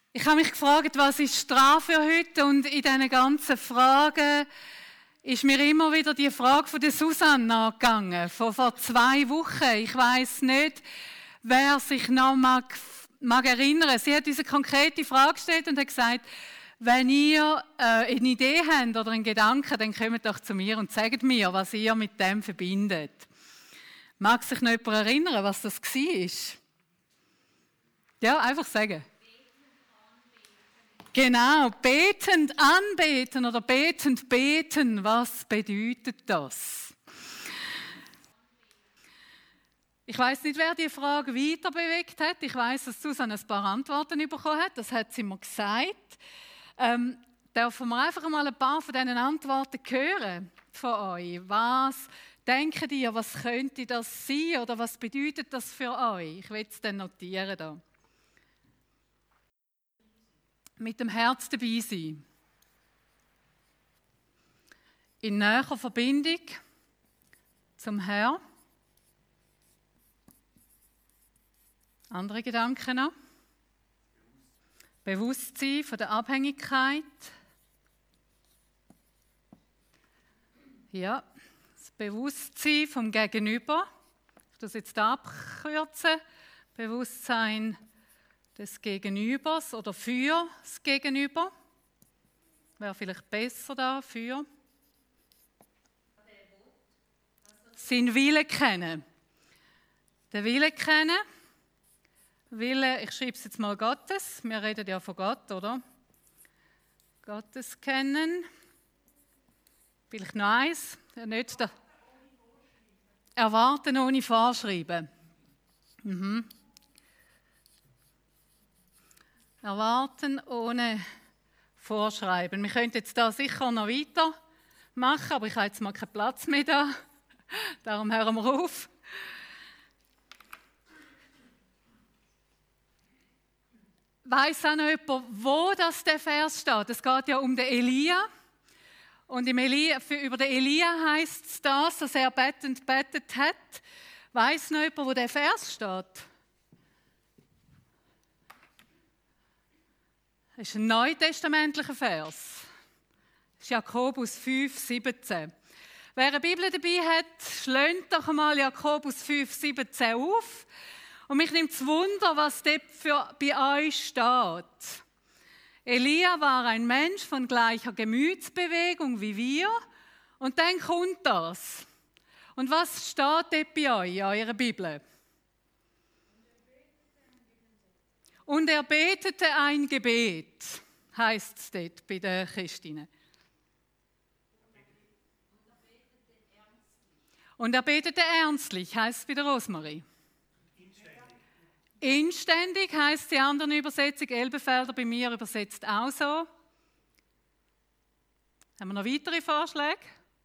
Ich habe mich gefragt, was ist Strafe für heute? Und in diesen ganzen Fragen ist mir immer wieder die Frage von der Susanne angegangen, von vor 2 Wochen. Ich weiss nicht, wer sich noch mag erinnern. Sie hat uns eine konkrete Frage gestellt und hat gesagt, wenn ihr eine Idee habt oder einen Gedanken, dann kommt doch zu mir und sagt mir, was ihr mit dem verbindet. Mag sich noch jemand erinnern, was das war? Ja, einfach sagen. Genau, betend anbeten oder betend beten, was bedeutet das? Ich weiss nicht, wer die Frage weiter bewegt hat. Ich weiss, dass Susanne ein paar Antworten bekommen hat, das hat sie mir gesagt. Dürfen wir einfach mal ein paar von diesen Antworten hören von euch? Was denkt ihr, was könnte das sein oder was bedeutet das für euch? Ich will es dann notieren da. Mit dem Herz dabei sein. In näherer Verbindung zum Herrn. Andere Gedanken noch? Bewusstsein von der Abhängigkeit. Ja, das Bewusstsein vom Gegenüber. Ich tue es jetzt abkürzen. Bewusstsein des Gegenübers oder für das Gegenüber. Wäre vielleicht besser da, für. Sein Wille kennen. Den Wille kennen. Wille, ich schreibe es jetzt mal Gottes. Wir reden ja von Gott, oder? Gottes kennen. Vielleicht noch eins. Nicht da. Erwarten ohne Vorschreiben. Erwarten ohne Vorschreiben. Wir könnten jetzt da sicher noch weiter machen, aber ich habe jetzt mal keinen Platz mehr da. Darum hören wir auf. Weiss auch noch jemand, wo der Vers steht? Es geht ja um den Elia. Und über den Elia heisst es das, dass er betet hat. Weiss noch jemand, wo der Vers steht? Das ist ein neutestamentlicher Vers. Das ist Jakobus 5,17. Wer eine Bibel dabei hat, schlägt doch einmal Jakobus 5,17 auf. Und mich nimmt es Wunder, was dort bei euch steht. Elia war ein Mensch von gleicher Gemütsbewegung wie wir. Und dann kommt das. Und was steht dort bei euch in eurer Bibel? Und er betete ein Gebet, heisst es dort bei den Christinnen. Und er betete ernstlich, heisst es bei der Rosmarie. Inständig heisst die andere Übersetzung, Elbenfelder bei mir übersetzt auch so. Haben wir noch weitere Vorschläge?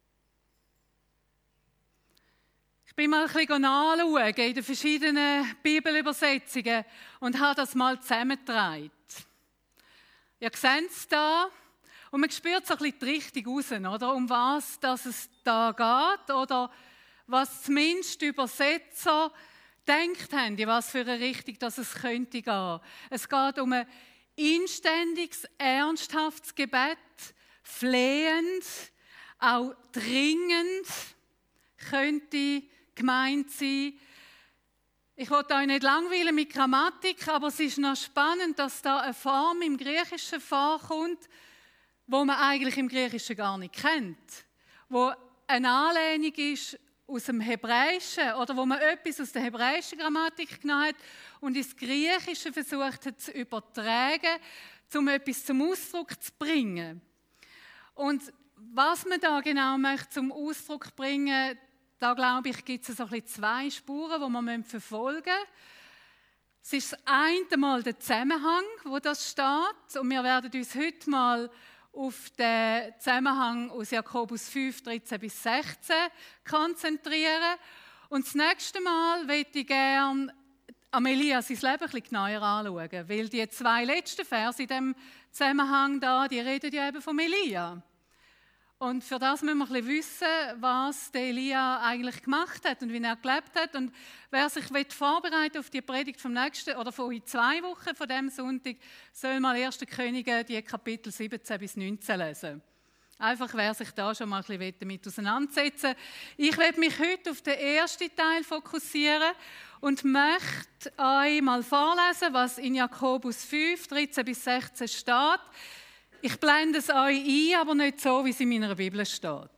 Ich bin mal ein bisschen nachschauen in den verschiedenen Bibelübersetzungen und habe das mal zusammengetragen. Ihr seht es da und man spürt so ein bisschen die Richtung raus, oder? Um was dass es da geht oder was zumindest die Übersetzer denkt haben, in was für eine Richtung dass es könnte gehen. Es geht um ein inständiges, ernsthaftes Gebet, flehend, auch dringend könnte gemeint sein. Ich will euch nicht langweilen mit Grammatik, aber es ist noch spannend, dass da eine Form im Griechischen vorkommt, wo man eigentlich im Griechischen gar nicht kennt, wo eine Anlehnung ist aus dem Hebräischen oder wo man etwas aus der hebräischen Grammatik genommen hat und ins Griechische versucht hat zu übertragen, um etwas zum Ausdruck zu bringen. Und was man da genau möchte zum Ausdruck bringen, da glaube ich, gibt es so ein bisschen 2 Spuren, die man verfolgen müssen. Es ist das eine Mal der Zusammenhang, wo das steht, und wir werden uns heute mal auf den Zusammenhang aus Jakobus 5, 13 bis 16 konzentrieren. Und das nächste Mal möchte ich gerne Elia sein Leben ein bisschen genauer anschauen, weil die 2 letzten Verse in diesem Zusammenhang da, die reden ja eben von Elia. Und für das müssen wir ein bisschen wissen, was der Elia eigentlich gemacht hat und wie er gelebt hat. Und wer sich vorbereiten auf die Predigt vom nächsten oder von in 2 Wochen von diesem Sonntag, soll mal 1. Könige, die Kapitel 17 bis 19 lesen. Einfach, wer sich da schon mal ein bisschen damit auseinandersetzen will. Ich werde mich heute auf den ersten Teil fokussieren und möchte euch mal vorlesen, was in Jakobus 5, 13 bis 16 steht. Ich blende es euch ein, aber nicht so, wie es in meiner Bibel steht.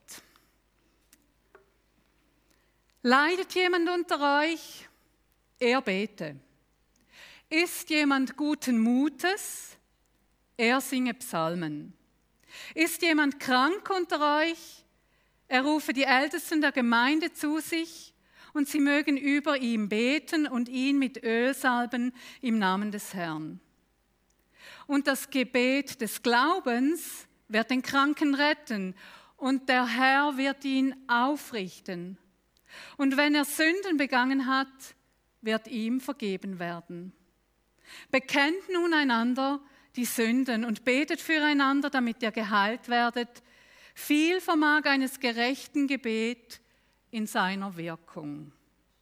Leidet jemand unter euch? Er bete. Ist jemand guten Mutes? Er singe Psalmen. Ist jemand krank unter euch? Er rufe die Ältesten der Gemeinde zu sich und sie mögen über ihm beten und ihn mit Öl salben im Namen des Herrn. Und das Gebet des Glaubens wird den Kranken retten und der Herr wird ihn aufrichten. Und wenn er Sünden begangen hat, wird ihm vergeben werden. Bekennt nun einander die Sünden und betet füreinander, damit ihr geheilt werdet. Viel vermag eines gerechten Gebet in seiner Wirkung.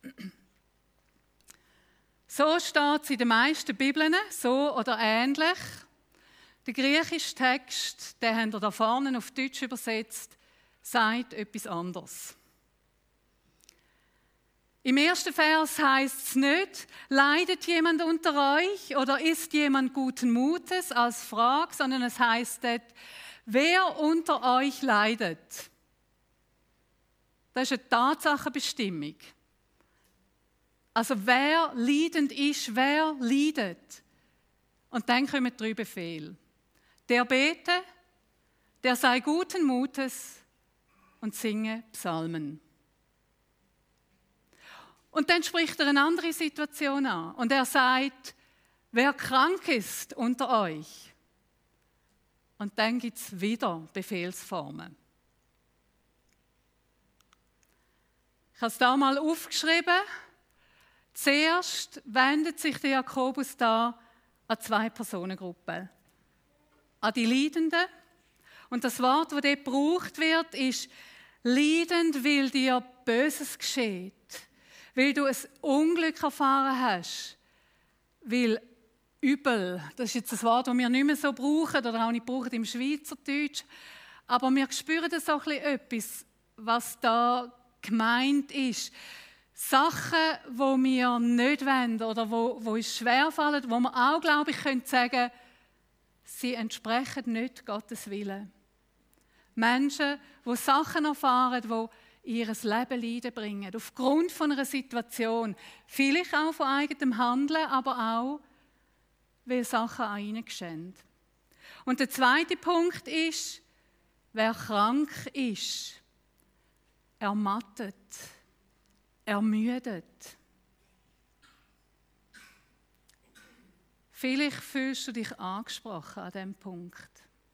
So steht es in den meisten Bibeln, so oder ähnlich. Der griechische Text, den haben wir da vorne auf Deutsch übersetzt, sagt etwas anderes. Im ersten Vers heißt es nicht, leidet jemand unter euch oder ist jemand guten Mutes als Frage, sondern es heißt dort, wer unter euch leidet. Das ist eine Tatsachenbestimmung. Also wer leidend ist, wer leidet. Und dann kommen 3 Befehle. Der bete, der sei guten Mutes und singe Psalmen. Und dann spricht er eine andere Situation an. Und er sagt, wer krank ist unter euch. Und dann gibt es wieder Befehlsformen. Ich habe es da mal aufgeschrieben. Zuerst wendet sich der Jakobus da an 2 Personengruppen. An die Leidenden. Und das Wort, das dort gebraucht wird, ist leidend, weil dir Böses geschieht. Weil du ein Unglück erfahren hast. Weil übel, das ist jetzt ein Wort, das wir nicht mehr so brauchen oder auch nicht brauchen im Schweizerdeutsch. Aber wir spüren das auch etwas, was da gemeint ist. Sachen, die wir nicht wollen oder wo uns schwerfallen, wo wir auch, glaube ich, können sagen, sie entsprechen nicht Gottes Willen. Menschen, die Sachen erfahren, die ihr Leben Leiden bringen, aufgrund von einer Situation, vielleicht auch von eigenem Handeln, aber auch, weil Sachen an ihnen geschehen. Und der zweite Punkt ist, wer krank ist, ermattet, ermüdet. Vielleicht fühlst du dich angesprochen an diesem Punkt.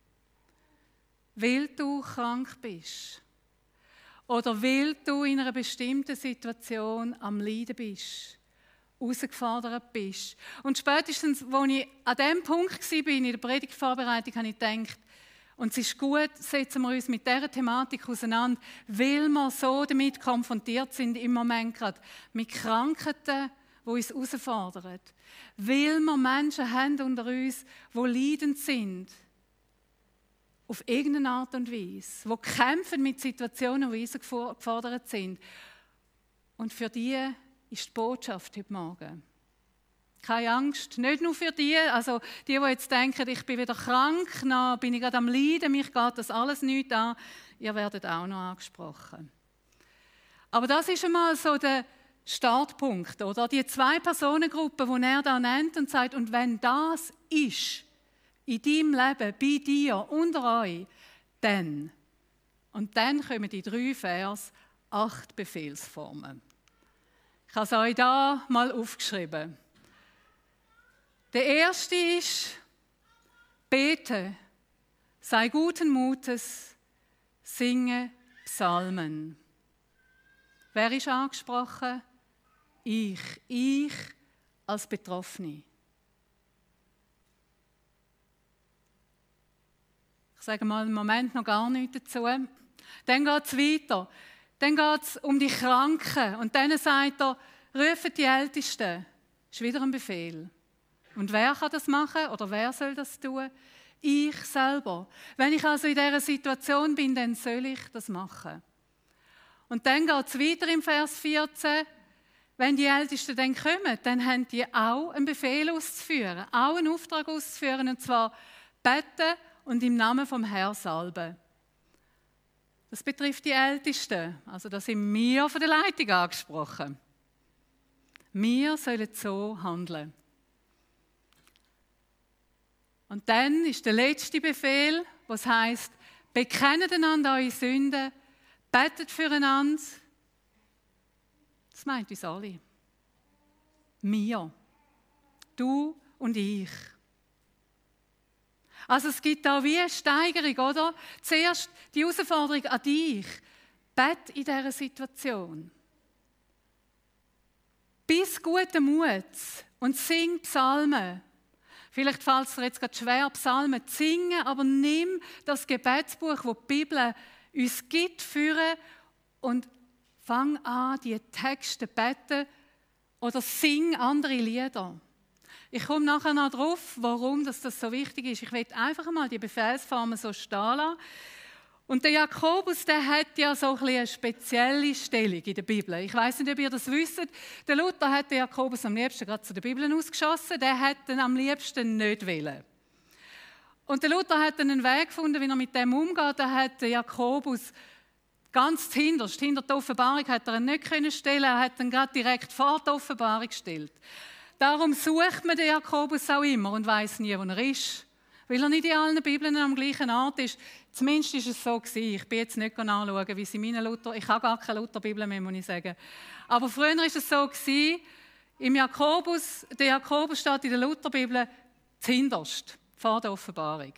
Weil du krank bist. Oder weil du in einer bestimmten Situation am Leiden bist. Herausgefordert bist. Und spätestens, als ich an diesem Punkt war, in der Predigtvorbereitung, habe ich gedacht, und es ist gut, setzen wir uns mit dieser Thematik auseinander, weil wir so damit konfrontiert sind im Moment gerade, mit Krankheiten, die uns herausfordern. Weil wir Menschen haben unter uns, die leidend sind, auf irgendeine Art und Weise, die kämpfen mit Situationen, die herausgefordert sind. Und für die ist die Botschaft heute Morgen. Keine Angst, nicht nur für die, also die jetzt denken, ich bin wieder krank, dann bin ich gerade am Leiden, mich geht das alles nicht an, ihr werdet auch noch angesprochen. Aber das ist einmal so der Startpunkt, oder? Die 2 Personengruppen, die er da nennt und sagt, und wenn das ist, in deinem Leben, bei dir, unter euch, dann. Und dann kommen die 3 Vers, 8 Befehlsformen. Ich habe es euch da mal aufgeschrieben. Der erste ist, bete, sei guten Mutes, singe Psalmen. Wer ist angesprochen? Ich als Betroffene. Ich Ich sage mal im Moment noch gar nichts dazu. Dann geht es weiter. Dann geht es um die Kranken. Und dann sagt er, ruft die Ältesten. Das ist wieder ein Befehl. Und wer kann das machen oder wer soll das tun? Ich selber. Wenn ich also in dieser Situation bin, dann soll ich das machen. Und dann geht es weiter im Vers 14. Wenn die Ältesten dann kommen, dann haben die auch einen Befehl auszuführen, auch einen Auftrag auszuführen, und zwar beten und im Namen vom Herrn salben. Das betrifft die Ältesten. Also da sind wir von der Leitung angesprochen. Wir sollen so handeln. Und dann ist der letzte Befehl, was heisst, bekennt einander eure Sünden, betet füreinander. Das meint uns alle. Wir. Du und ich. Also es gibt da wie eine Steigerung, oder? Zuerst die Herausforderung an dich. Bet in dieser Situation. Bis guten Muts und sing Psalmen. Vielleicht fällt es dir jetzt gerade schwer, Psalmen zu singen, aber nimm das Gebetsbuch, das die Bibel uns gibt, führen und fang an, die Texte zu beten oder sing andere Lieder. Ich komme nachher noch drauf, warum das so wichtig ist. Ich will einfach mal die Befehlsformen so stehen lassen. Und der Jakobus, der hat ja so eine spezielle Stellung in der Bibel. Ich weiss nicht, ob ihr das wisst. Der Luther hat den Jakobus am liebsten gerade zu der Bibel ausgeschossen. Der hat ihn am liebsten nicht wollen. Und der Luther hat einen Weg gefunden, wie er mit dem umgeht. Da hat der Jakobus ganz hinter die Offenbarung hat er ihn nicht stellen. Er hat ihn gerade direkt vor die Offenbarung gestellt. Darum sucht man den Jakobus auch immer und weiss nie, wo er ist. Weil er nicht in allen Bibeln am gleichen Ort ist. Zumindest war es so gewesen. Ich bin jetzt nicht anschauen, wie sie meine Luther... Ich habe gar keine Lutherbibel mehr, muss ich sagen. Aber früher war es so gewesen, der Jakobus steht in der Lutherbibel zuhinterst, vor der Offenbarung.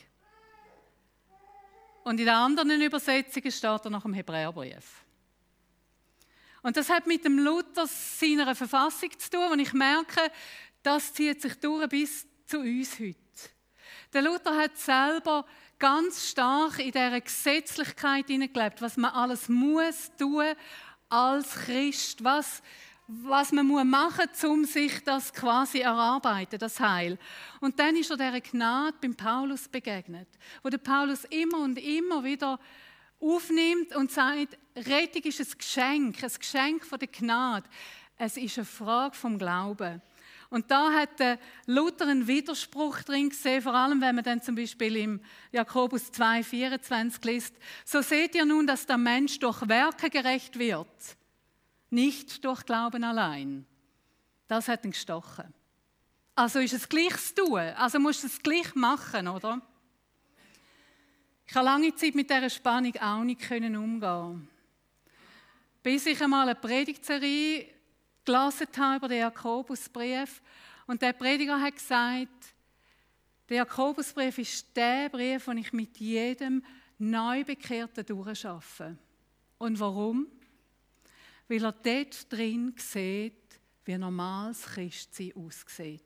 Und in den anderen Übersetzungen steht er nach dem Hebräerbrief. Und das hat mit dem Luther seiner Verfassung zu tun, und ich merke, das zieht sich durch bis zu uns heute. Der Luther hat selber ganz stark in dieser Gesetzlichkeit hineingelebt, was man alles muss tun als Christ, was man machen muss, um sich das quasi erarbeiten, das Heil. Und dann ist er dieser Gnade beim Paulus begegnet, wo der Paulus immer und immer wieder aufnimmt und sagt, Rettung ist ein Geschenk von der Gnade. Es ist eine Frage vom Glauben. Und da hat der Luther einen Widerspruch drin gesehen, vor allem wenn man dann zum Beispiel im Jakobus 2,24 liest. So seht ihr nun, dass der Mensch durch Werke gerecht wird, nicht durch Glauben allein. Das hat ihn gestochen. Also ist es gleich zu tun, also musst du es gleich machen, oder? Ich habe lange Zeit mit dieser Spannung auch nicht umgehen. Bis ich einmal eine Predigtserie gelesen habe über den Jakobusbrief. Und der Prediger hat gesagt, der Jakobusbrief ist der Brief, den ich mit jedem Neubekehrten durchschaffe. Und warum? Weil er dort drin sieht, wie normales Christsein aussieht.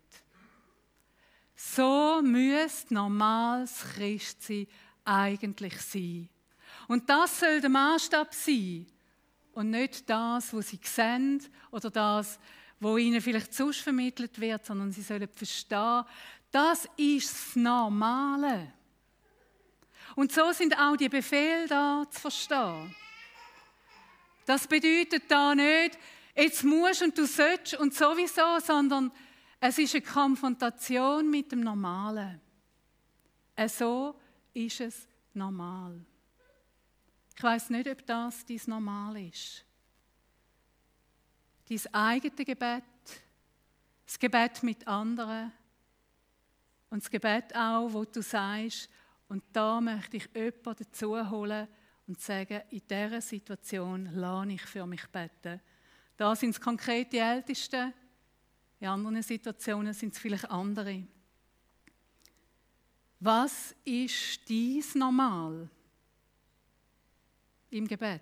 So müsste normales Christsein eigentlich sein. Und das soll der Maßstab sein. Und nicht das, was sie sehen oder das, was ihnen vielleicht sonst vermittelt wird, sondern sie sollen verstehen, das ist das Normale. Und so sind auch die Befehle da zu verstehen. Das bedeutet da nicht, jetzt musst und du sollst und sowieso, sondern es ist eine Konfrontation mit dem Normalen. So ist es normal. Ich weiss nicht, ob das dein Normal ist. Dein eigenes Gebet, das Gebet mit anderen und das Gebet auch, wo du sagst, und da möchte ich jemanden dazu holen und sagen, in dieser Situation lasse ich für mich beten. Da sind es konkrete Ältesten, in anderen Situationen sind es vielleicht andere. Was ist dein Normal im Gebet,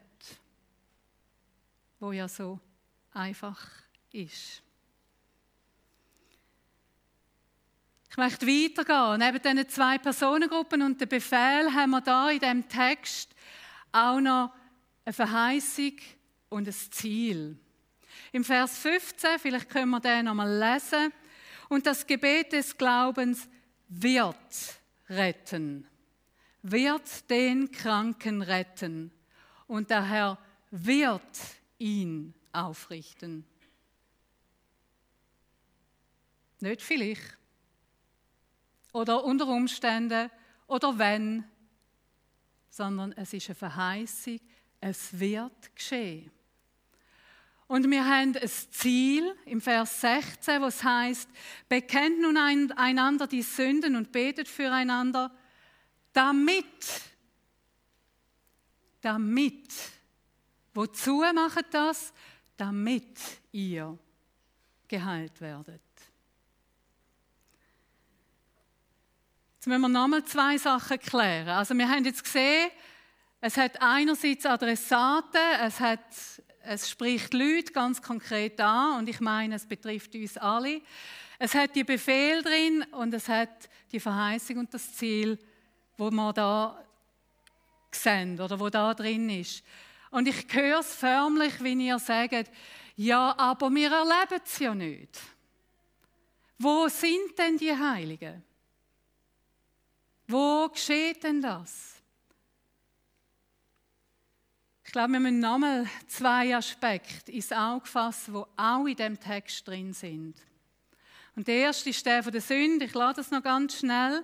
wo ja so einfach ist? Ich Ich möchte weitergehen. Neben diesen 2 Personengruppen und dem Befehl haben wir da in diesem Text auch noch eine Verheißung und ein Ziel. Im Vers 15, vielleicht können wir den noch mal lesen. Und das Gebet des Glaubens wird retten. Wird den Kranken retten. Und der Herr wird ihn aufrichten. Nicht vielleicht. Oder unter Umständen. Oder wenn. Sondern es ist eine Verheißung. Es wird geschehen. Und wir haben ein Ziel im Vers 16, wo es heißt: Bekennt nun einander die Sünden und betet füreinander, damit. Wozu macht das? Damit ihr geheilt werdet. Jetzt müssen wir nochmal 2 Sachen klären. Also wir haben jetzt gesehen, es hat einerseits Adressaten, es spricht Leute ganz konkret an und ich meine, es betrifft uns alle. Es hat die Befehl drin und es hat die Verheißung und das Ziel, wo wir da sehen oder wo da drin ist. Und ich höre es förmlich, wie ihr sagt, ja, aber wir erleben es ja nicht. Wo sind denn die Heiligen? Wo geschieht denn das? Ich glaube, wir müssen nochmal 2 Aspekte ins Auge fassen, die auch in diesem Text drin sind. Und der erste ist der von der Sünde. Ich lese das noch ganz schnell.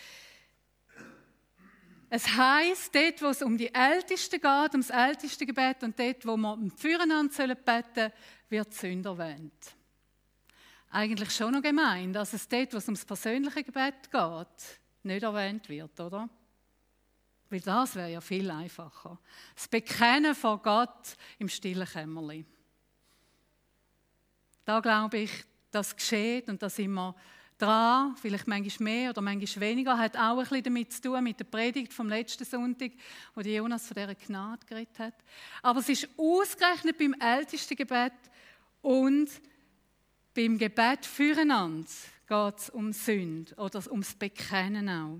Es heisst, dort, wo es um die Ältesten geht, um das älteste Gebet und dort, wo wir füreinander beten sollen, wird die Sünde erwähnt. Eigentlich schon noch gemein, dass es dort, wo es um das persönliche Gebet geht, nicht erwähnt wird, oder? Weil das wäre ja viel einfacher. Das Bekennen vor Gott im stillen Kämmerlein. Da glaube ich, das geschieht und da sind wir dran, vielleicht manchmal mehr oder manchmal weniger, hat auch ein bisschen damit zu tun, mit der Predigt vom letzten Sonntag, wo die Jonas von dieser Gnade geredet hat. Aber es ist ausgerechnet beim ältesten Gebet und beim Gebet füreinander geht es um Sünde oder ums Bekennen auch.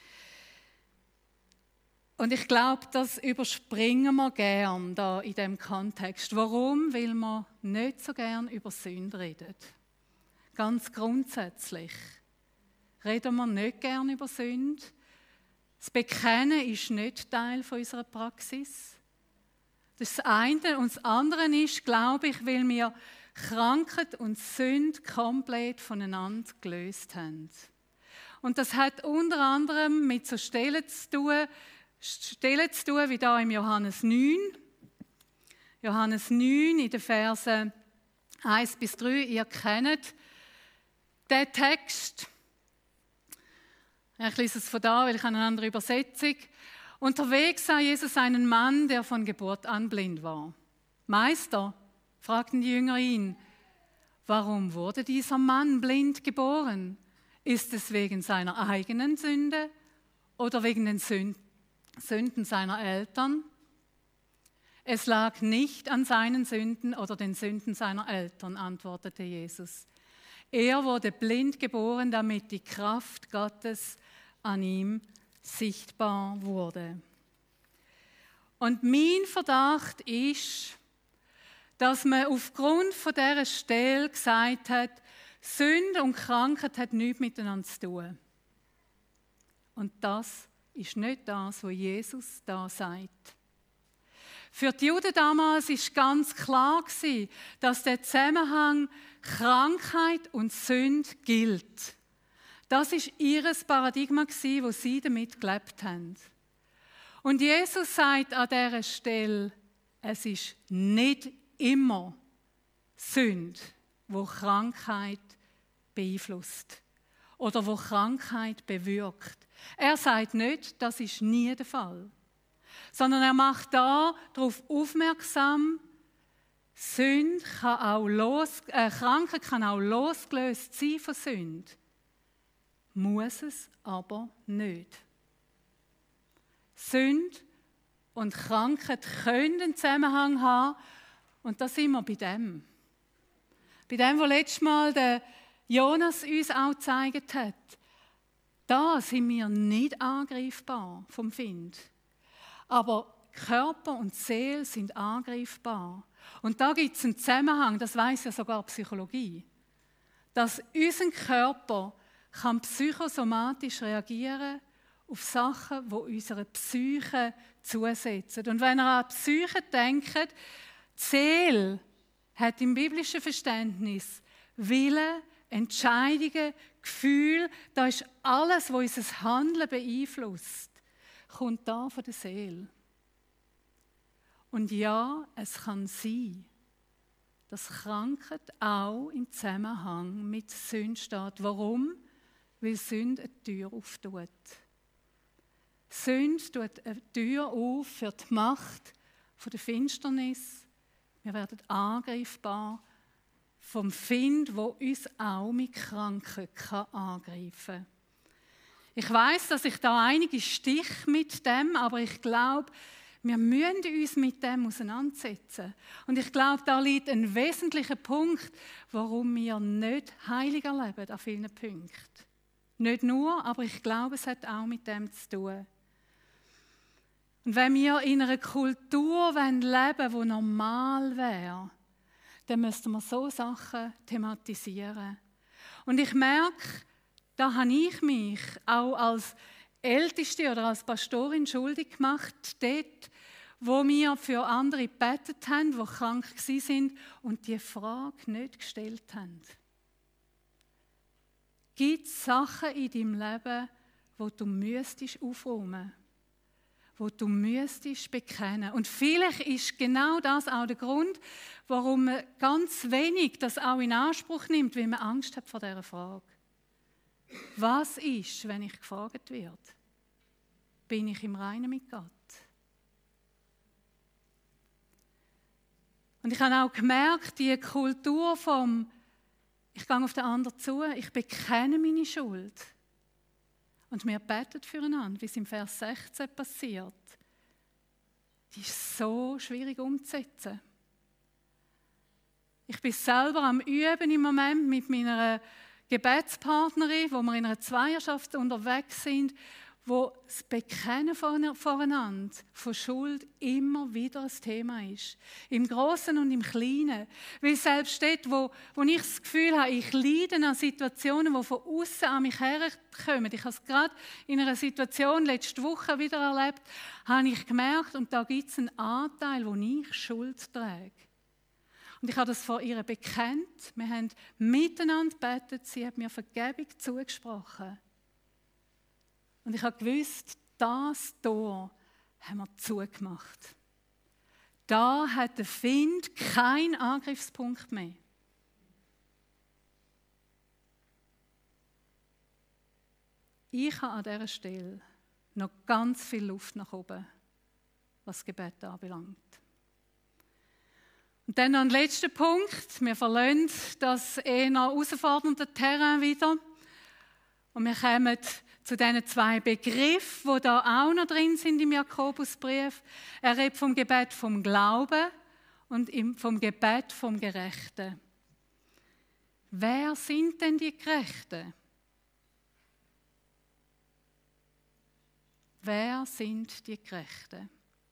Und ich glaube, das überspringen wir gern da in diesem Kontext. Warum? Weil wir nicht so gern über Sünde reden. Ganz grundsätzlich reden wir nicht gern über Sünde. Das Bekennen ist nicht Teil unserer Praxis. Das ist das eine. Und das andere ist, glaube ich, weil wir Krankheit und Sünde komplett voneinander gelöst haben. Und das hat unter anderem mit so Stellen zu tun, wie da im Johannes 9. Johannes 9 in den Versen 1-3. Ihr kennt den Text. Ich lese es von da, weil ich eine andere Übersetzung. Unterwegs sah Jesus einen Mann, der von Geburt an blind war. Meister, fragten die Jünger ihn, warum wurde dieser Mann blind geboren? Ist es wegen seiner eigenen Sünde oder wegen den Sünden seiner Eltern? Es lag nicht an seinen Sünden oder den Sünden seiner Eltern, antwortete Jesus. Er wurde blind geboren, damit die Kraft Gottes an ihm sichtbar wurde. Und mein Verdacht ist, dass man aufgrund von dieser Stelle gesagt hat, Sünde und Krankheit hat nichts miteinander zu tun. Und das ist nicht das, was Jesus da sagt. Für die Juden damals war ganz klar, dass der Zusammenhang Krankheit und Sünde gilt. Das war ihr Paradigma, wo sie damit gelebt haben. Und Jesus sagt an dieser Stelle, es ist nicht immer Sünde, wo Krankheit beeinflusst oder wo Krankheit bewirkt. Er sagt nicht, das ist nie der Fall, sondern er macht darauf aufmerksam, Krankheit kann auch losgelöst sein von Sünde, muss es aber nicht. Sünde und Krankheit können einen Zusammenhang haben und da sind wir bei dem. Bei dem, was letztes Mal der Jonas uns auch gezeigt hat. Da sind wir nicht angreifbar vom Find. Aber Körper und Seele sind angreifbar. Und da gibt es einen Zusammenhang, das weiss ja sogar Psychologie, dass unser Körper kann psychosomatisch reagieren auf Sachen, die unserer Psyche zusetzen. Und wenn ihr an die Psyche denkt, die Seele hat im biblischen Verständnis Wille, Entscheidungen, Gefühl, da ist alles, was unser Handeln beeinflusst, kommt da von der Seele. Und ja, es kann sein, dass Krankheit auch im Zusammenhang mit Sünde steht. Warum? Weil Sünde eine Tür auftut. Sünde tut eine Tür auf für die Macht von der Finsternis. Wir werden angreifbar vom Find, wo uns auch mit Krankheit angreifen kann. Ich weiß, dass ich da einige Stiche mit dem, aber ich glaube, wir müssen uns mit dem auseinandersetzen. Und ich glaube, da liegt ein wesentlicher Punkt, warum wir nicht heilig erleben an vielen Punkten. Nicht nur, aber ich glaube, es hat auch mit dem zu tun. Und wenn wir in einer Kultur leben wollen, die normal wäre, dann müssten wir so Sachen thematisieren. Und ich merke, da habe ich mich auch als Älteste oder als Pastorin schuldig gemacht, dort, wo wir für andere gebetet haben, die krank waren und die Frage nicht gestellt haben. Gibt es Sachen in deinem Leben, wo du müsstest aufräumen, wo du müsstest bekennen? Und vielleicht ist genau das auch der Grund, warum man ganz wenig das auch in Anspruch nimmt, weil man Angst hat vor dieser Frage. Was ist, wenn ich gefragt werde? Bin ich im Reinen mit Gott? Und ich habe auch gemerkt, die Kultur vom ich gehe auf den anderen zu, ich bekenne meine Schuld. Und wir beten füreinander, wie es im Vers 16 passiert. Die ist so schwierig umzusetzen. Ich bin selber am Üben im Moment mit meiner Gebetspartnerin, wo wir in einer Zweierschaft unterwegs sind, wo das Bekennen voreinander von Schuld immer wieder ein Thema ist. Im Großen und im Kleinen. Weil selbst dort, wo ich das Gefühl habe, ich leide an Situationen, die von außen an mich herkommen. Ich habe es gerade in einer Situation letzte Woche wieder erlebt, habe ich gemerkt, und da gibt es einen Anteil, wo ich Schuld trage. Und ich habe das vor ihr bekennt. Wir haben miteinander gebetet. Sie hat mir Vergebung zugesprochen. Und ich habe gewusst, das Tor haben wir zugemacht. Da hat der Find keinen Angriffspunkt mehr. Ich habe an dieser Stelle noch ganz viel Luft nach oben, was Gebet anbelangt. Und dann noch ein letzter Punkt. Wir verlassen das eher herausfordernde Terrain wieder. Und wir kommen zu diesen zwei Begriffen, die da auch noch drin sind im Jakobusbrief. Er redet vom Gebet vom Glauben und vom Gebet vom Gerechten. Wer sind denn die Gerechten? Wer sind die Gerechten?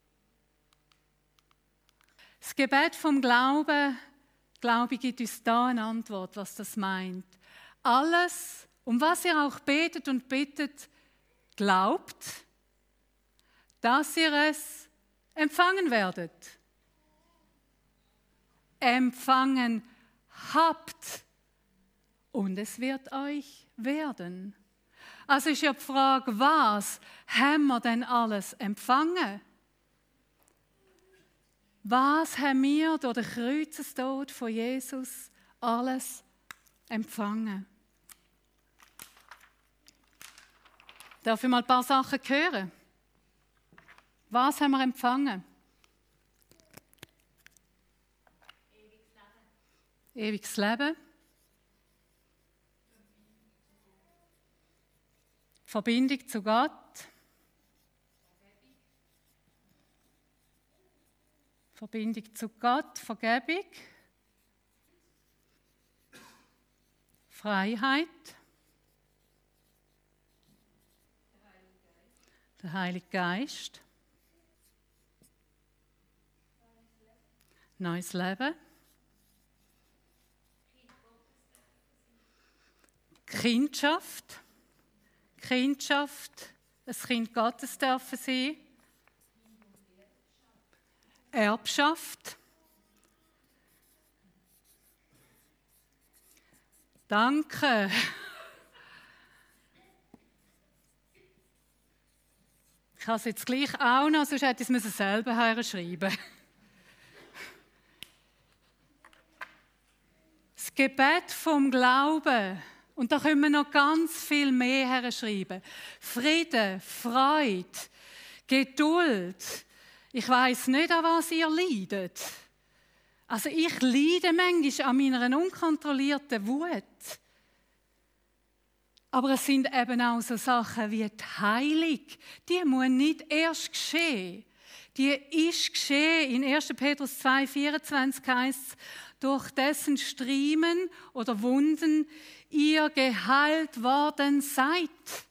Das Gebet vom Glauben, glaube ich, gibt uns da eine Antwort, was das meint. Alles, um was ihr auch betet und bittet, glaubt, dass ihr es empfangen werdet. Empfangen habt und es wird euch werden. Also ist ja die Frage, was haben wir denn alles empfangen? Was haben wir durch den Kreuzestod von Jesus alles empfangen? Darf ich mal ein paar Sachen hören? Was haben wir empfangen? Ewiges Leben. Verbindung zu Gott. Verbindung zu Gott, Vergebung. Freiheit. Der Heilige Geist. Neues Leben. Kindschaft. Kindschaft. Ein Kind Gottes dürfen sein. Erbschaft. Danke. Ich habe es jetzt gleich auch noch, sonst hätte ich es selber herschreiben. Das Gebet vom Glauben. Und da können wir noch ganz viel mehr herschreiben. Frieden, Freude, Geduld. Ich weiss nicht, an was ihr leidet. Also ich leide manchmal an meiner unkontrollierten Wut. Aber es sind eben auch so Sachen wie die Heilung. Die muss nicht erst geschehen. Die ist geschehen. In 1. Petrus 2,24 heißt es, durch dessen Striemen oder Wunden ihr geheilt worden seid.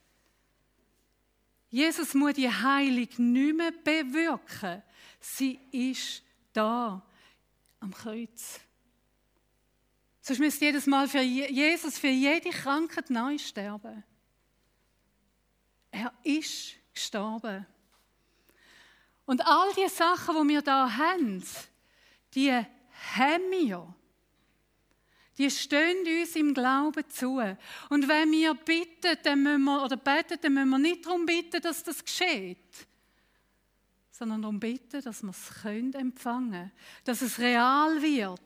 Jesus muss die Heilung nicht mehr bewirken. Sie ist da am Kreuz. Sonst müsste jedes Mal für Jesus für jede Krankheit neu sterben. Er ist gestorben. Und all die Sachen, die wir da haben, die haben wir. Die stehen uns im Glauben zu. Und wenn wir bitten, dann müssen wir nicht darum bitten, dass das geschieht, sondern darum bitten, dass wir es empfangen können, dass es real wird.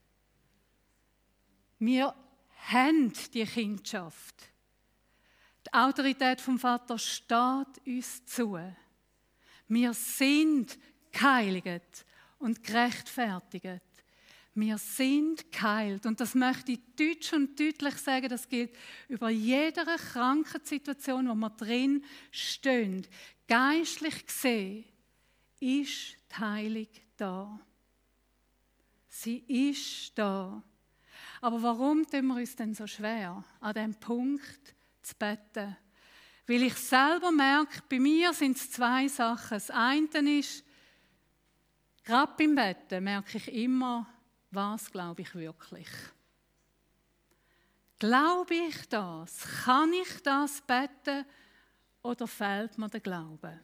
Wir haben die Kindschaft. Die Autorität vom Vater steht uns zu. Wir sind geheiligt und gerechtfertigt. Wir sind geheilt. Und das möchte ich deutsch und deutlich sagen, das gilt über jede Krankheitssituation, wo wir drin stehen. Geistlich gesehen ist die Heilung da. Sie ist da. Aber warum tun wir uns denn so schwer, an diesem Punkt zu beten? Weil ich selber merke, bei mir sind es zwei Sachen. Das eine ist, gerade beim Betten merke ich immer, was glaube ich wirklich? Glaube ich das? Kann ich das beten oder fehlt mir der Glaube?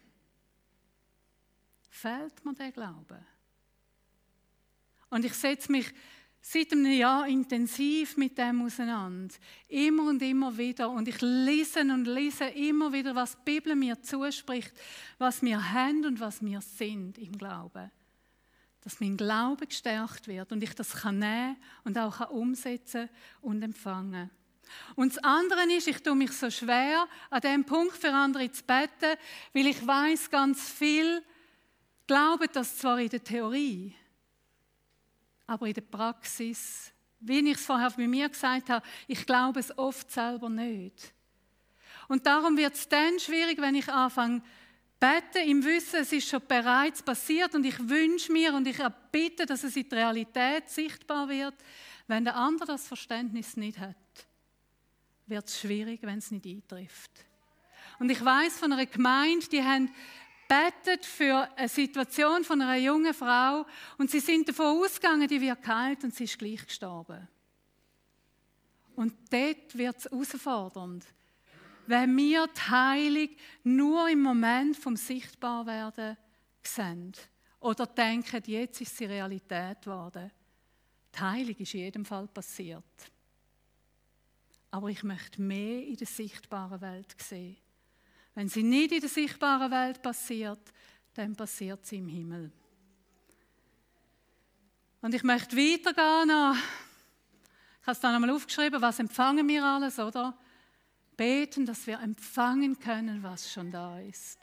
Fehlt mir der Glaube? Und ich setze mich seit einem Jahr intensiv mit dem auseinander. Immer und immer wieder. Und ich lese und lese immer wieder, was die Bibel mir zuspricht, was wir haben und was wir sind im Glauben. Dass mein Glaube gestärkt wird und ich das kann nehmen und auch umsetzen und empfangen. Und das andere ist, ich tue mich so schwer, an diesem Punkt für andere zu beten, weil ich weiss, ganz viel glauben das zwar in der Theorie, aber in der Praxis, wie ich es vorher bei mir gesagt habe, ich glaube es oft selber nicht. Und darum wird es dann schwierig, wenn ich anfange, beten im Wissen, es ist schon bereits passiert und ich wünsche mir und ich bitte, dass es in der Realität sichtbar wird. Wenn der andere das Verständnis nicht hat, wird es schwierig, wenn es nicht eintrifft. Und ich weiss von einer Gemeinde, die haben betet für eine Situation von einer jungen Frau und sie sind davon ausgegangen, die wird geheilt und sie ist gleich gestorben. Und dort wird es herausfordernd. Wenn wir die Heilung nur im Moment vom Sichtbarwerden sehen oder denken, jetzt ist sie Realität geworden. Die Heilung ist in jedem Fall passiert. Aber ich möchte mehr in der sichtbaren Welt sehen. Wenn sie nicht in der sichtbaren Welt passiert, dann passiert sie im Himmel. Und ich möchte weitergehen. Ich habe es dann einmal aufgeschrieben, was empfangen wir alles, oder? Beten, dass wir empfangen können, was schon da ist.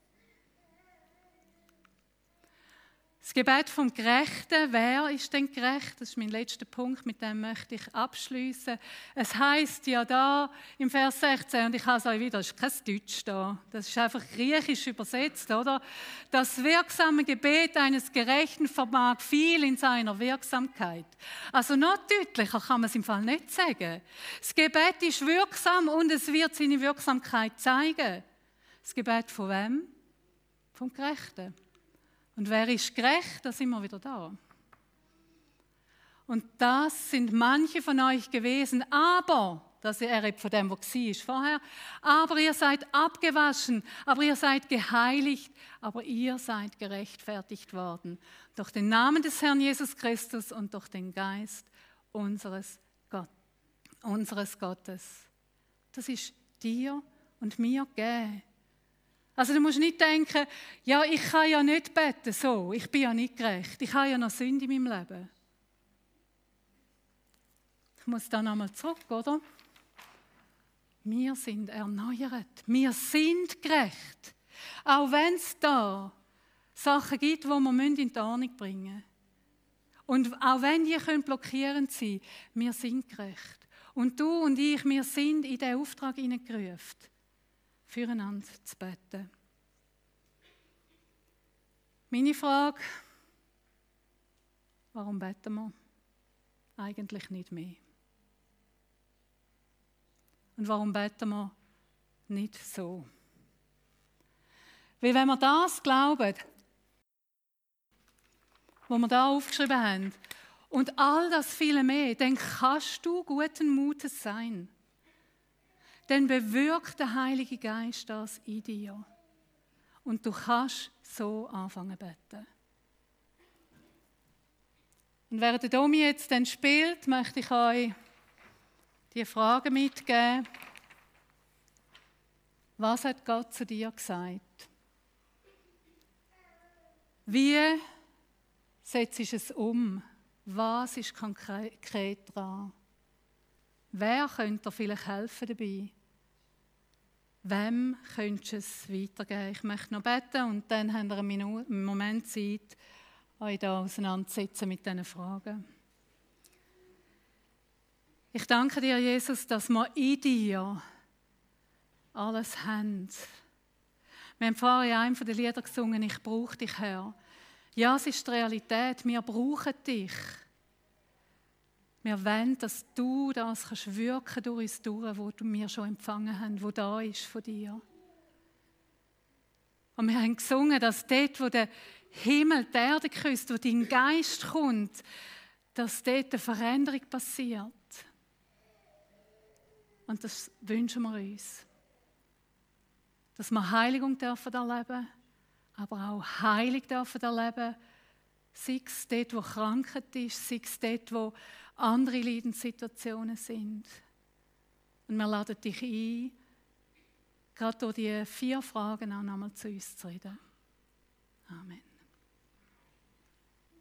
Das Gebet vom Gerechten, wer ist denn gerecht? Das ist mein letzter Punkt, mit dem möchte ich abschließen. Es heißt ja da im Vers 16, und ich habe es euch wieder, das ist kein Deutsch da, das ist einfach griechisch übersetzt, oder? Das wirksame Gebet eines Gerechten vermag viel in seiner Wirksamkeit. Also noch deutlicher kann man es im Fall nicht sagen. Das Gebet ist wirksam und es wird seine Wirksamkeit zeigen. Das Gebet von wem? Vom Gerechten. Und wer ist gerecht? Da sind wir wieder da. Und das sind manche von euch gewesen, aber, das er von dem, was war vorher, aber ihr seid abgewaschen, aber ihr seid geheiligt, aber ihr seid gerechtfertigt worden. Durch den Namen des Herrn Jesus Christus und durch den Geist unseres Gottes. Das ist dir und mir gegeben. Also du musst nicht denken, ja, ich kann ja nicht beten, so, ich bin ja nicht gerecht, ich habe ja noch Sünde in meinem Leben. Ich muss da nochmal zurück, oder? Wir sind erneuert, wir sind gerecht. Auch wenn es da Sachen gibt, die wir in die Ordnung bringen müssen. Und auch wenn die blockierend sein können, wir sind gerecht. Und du und ich, wir sind in diesen Auftrag hineingerufen, füreinander zu beten. Meine Frage, warum beten wir? Eigentlich nicht mehr. Und warum beten wir nicht so? Weil wenn wir das glauben, was wir da aufgeschrieben haben, und all das viele mehr, dann kannst du guten Mutes sein. Dann bewirkt der Heilige Geist das in dir. Und du kannst so anfangen zu beten. Und während der Domi jetzt dann spielt, möchte ich euch die Frage mitgeben. Was hat Gott zu dir gesagt? Wie setzt du es um? Was ist konkret dran? Wer könnte dir vielleicht helfen dabei? Wem könntest du es weitergeben? Ich möchte noch beten und dann habt ihr einen Moment Zeit, euch da auseinanderzusetzen mit diesen Fragen. Ich danke dir, Jesus, dass wir in dir alles haben. Wir haben vorhin in einem der Lieder gesungen, ich brauche dich, Herr. Ja, es ist die Realität, wir brauchen dich. Wir wollen, dass du das kannst wirken durch uns durch, wo wir schon empfangen haben, wo da ist von dir. Und wir haben gesungen, dass dort, wo der Himmel die Erde küsst, wo dein Geist kommt, dass dort eine Veränderung passiert. Und das wünschen wir uns. Dass wir Heiligung dürfen erleben, aber auch Heilung dürfen erleben, sei es dort, wo Krankheit ist, sei es dort, wo andere Leidenssituationen sind. Und wir laden dich ein, gerade durch die 4 Fragen auch nochmal zu uns zu reden. Amen.